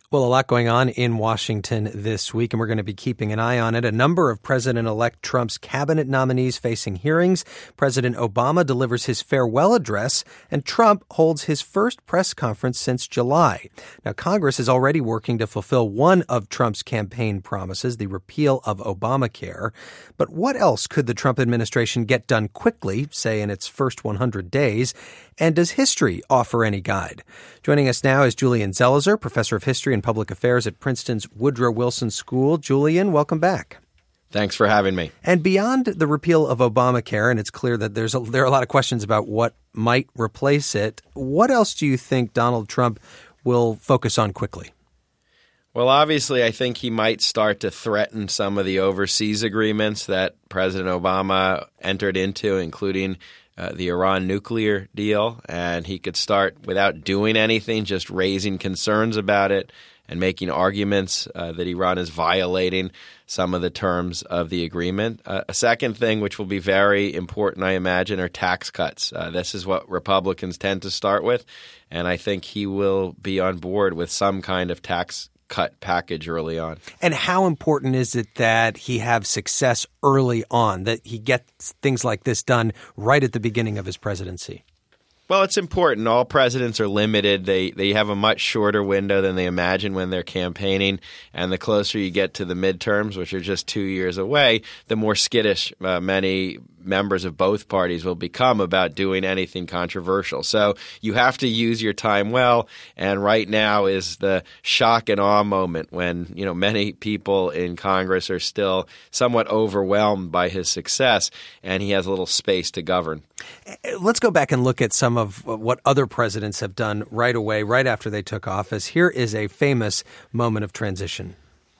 Well, a lot going on in Washington this week, and we're going to be keeping an eye on it. A number of President-elect Trump's cabinet nominees facing hearings. President Obama delivers his farewell address, and Trump holds his first press conference since July. Now, Congress is already working to fulfill one of Trump's campaign promises, the repeal of Obamacare. But what else could the Trump administration get done quickly, say in its first 100 days? And does history offer any guide? Joining us now is Julian Zelizer, professor of history and public affairs at Princeton's Woodrow Wilson School. Julian, welcome back. Thanks for having me. And beyond the repeal of Obamacare, and it's clear that there are a lot of questions about what might replace it, what else do you think Donald Trump will focus on quickly? Well, obviously, I think he might start to threaten some of the overseas agreements that President Obama entered into, including the Iran nuclear deal. And he could start, without doing anything, just raising concerns about it and making arguments that Iran is violating some of the terms of the agreement. A second thing, which will be very important, I imagine, are tax cuts. This is what Republicans tend to start with, and I think he will be on board with some kind of tax cut package early on. And how important is it that he have success early on, that he gets things like this done right at the beginning of his presidency? Well, it's important. All presidents are limited. They have a much shorter window than they imagine when they're campaigning. And the closer you get to the midterms, which are just 2 years away, the more skittish many members of both parties will become about doing anything controversial. So you have to use your time well. And right now is the shock and awe moment when, many people in Congress are still somewhat overwhelmed by his success, and he has a little space to govern. Let's go back and look at some of what other presidents have done right away, right after they took office. Here is a famous moment of transition.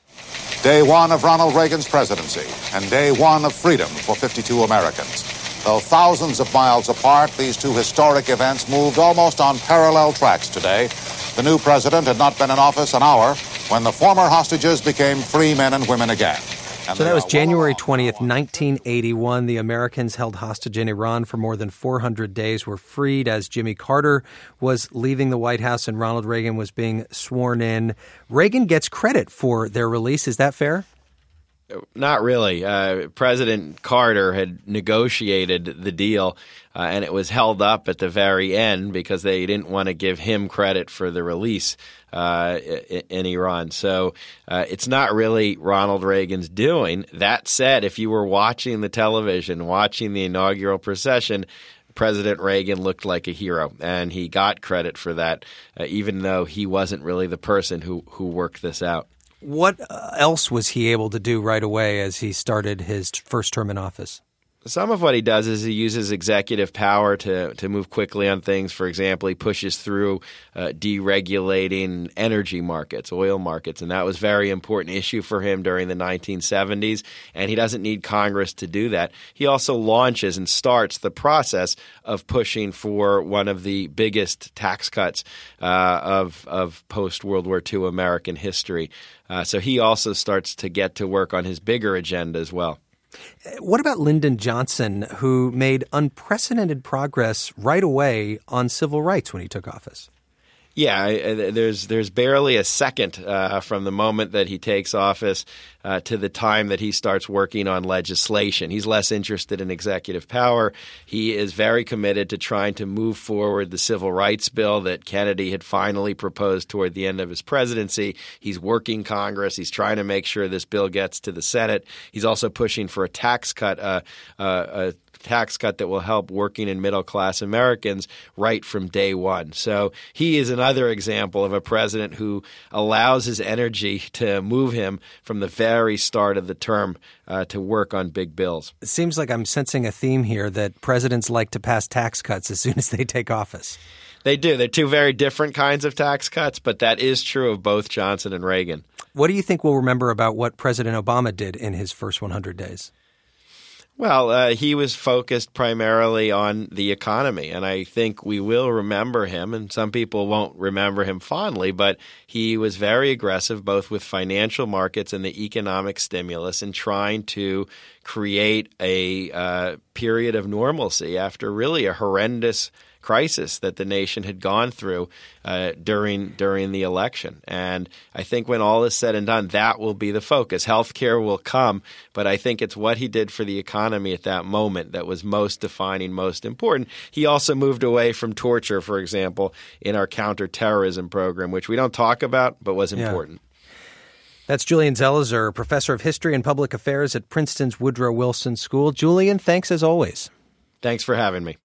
Day one of Ronald Reagan's presidency and day one of freedom for 52 Americans. Though thousands of miles apart, these two historic events moved almost on parallel tracks today. The new president had not been in office an hour when the former hostages became free men and women again. So that was January 20th, 1981. The Americans held hostage in Iran for more than 400 days were freed as Jimmy Carter was leaving the White House and Ronald Reagan was being sworn in. Reagan gets credit for their release. Is that fair? Not really. President Carter had negotiated the deal, and it was held up at the very end because they didn't want to give him credit for the release in Iran. So it's not really Ronald Reagan's doing. That said, if you were watching the television, watching the inaugural procession, President Reagan looked like a hero, and he got credit for that, even though he wasn't really the person who worked this out. What else was he able to do right away as he started his first term in office? Some of what he does is he uses executive power to move quickly on things. For example, he pushes through deregulating energy markets, oil markets, and that was a very important issue for him during the 1970s, and he doesn't need Congress to do that. He also launches and starts the process of pushing for one of the biggest tax cuts of post-World War II American history. So he also starts to get to work on his bigger agenda as well. What about Lyndon Johnson, who made unprecedented progress right away on civil rights when he took office? Yeah, there's barely a second from the moment that he takes office to the time that he starts working on legislation. He's less interested in executive power. He is very committed to trying to move forward the civil rights bill that Kennedy had finally proposed toward the end of his presidency. He's working Congress. He's trying to make sure this bill gets to the Senate. He's also pushing for a tax cut, a tax cut that will help working and middle-class Americans right from day one. So he is another example of a president who allows his energy to move him from the very start of the term to work on big bills. It seems like I'm sensing a theme here that presidents like to pass tax cuts as soon as they take office. They do. They're two very different kinds of tax cuts, but that is true of both Johnson and Reagan. What do you think we'll remember about what President Obama did in his first 100 days? Well, he was focused primarily on the economy, and I think we will remember him, and some people won't remember him fondly, but he was very aggressive both with financial markets and the economic stimulus in trying to create a period of normalcy after really a horrendous crisis that the nation had gone through during the election. And I think when all is said and done, that will be the focus. Healthcare will come, but I think it's what he did for the economy at that moment that was most defining, most important. He also moved away from torture, for example, in our counterterrorism program, which we don't talk about, but was important. That's Julian Zelizer, professor of history and public affairs at Princeton's Woodrow Wilson School. Julian, thanks as always. Thanks for having me.